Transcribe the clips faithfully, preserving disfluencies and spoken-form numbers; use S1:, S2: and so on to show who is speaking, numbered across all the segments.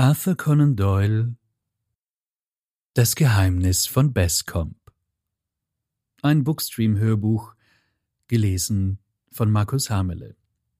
S1: Arthur Conan Doyle Das Geheimnis von Bascombe. Ein Bookstream-Hörbuch, gelesen von Markus Hamele.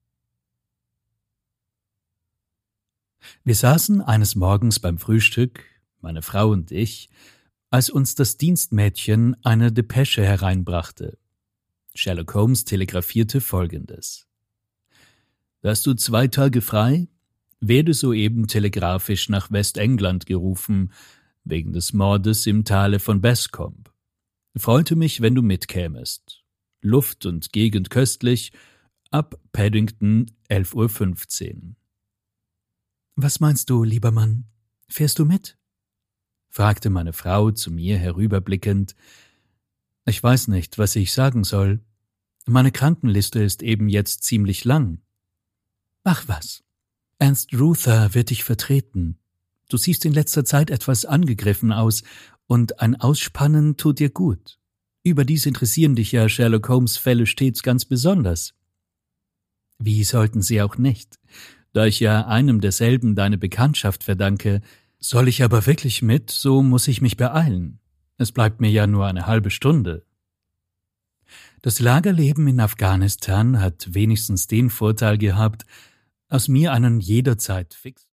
S1: Wir saßen eines Morgens beim Frühstück, meine Frau und ich, als uns das Dienstmädchen eine Depesche hereinbrachte. Sherlock Holmes telegrafierte Folgendes: »Hast du zwei Tage frei? Werde soeben telegrafisch nach Westengland gerufen, wegen des Mordes im Tale von Bascombe. Freute mich, wenn du mitkämest. Luft und Gegend köstlich, ab Paddington elf Uhr fünfzehn. »Was meinst du, lieber Mann? Fährst du mit?« fragte meine Frau zu mir herüberblickend. »Ich weiß nicht, was ich sagen soll. Meine Krankenliste ist eben jetzt ziemlich lang.« »Ach was, Ernst Ruther wird dich vertreten. Du siehst in letzter Zeit etwas angegriffen aus, und ein Ausspannen tut dir gut. Überdies interessieren dich ja Sherlock Holmes Fälle stets ganz besonders.« »Wie sollten sie auch nicht? Da ich ja einem derselben deine Bekanntschaft verdanke. Soll ich aber wirklich mit, so muss ich mich beeilen. Es bleibt mir ja nur eine halbe Stunde.« Das Lagerleben in Afghanistan hat wenigstens den Vorteil gehabt, aus mir einen jederzeit fix